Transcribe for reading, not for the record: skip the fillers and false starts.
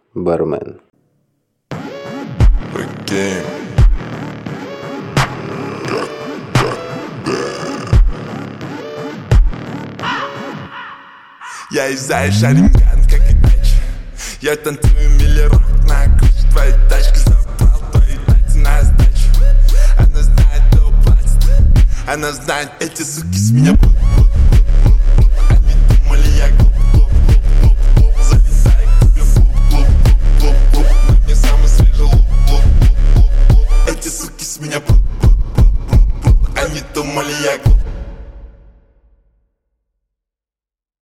Бармен. Я из-за Шаринган, как и дача. Я танцую миллерок на крыше твоей тачки. Забрал твои дати на сдачу. Она знает, кто платит. Она знает, эти суки с меня будут.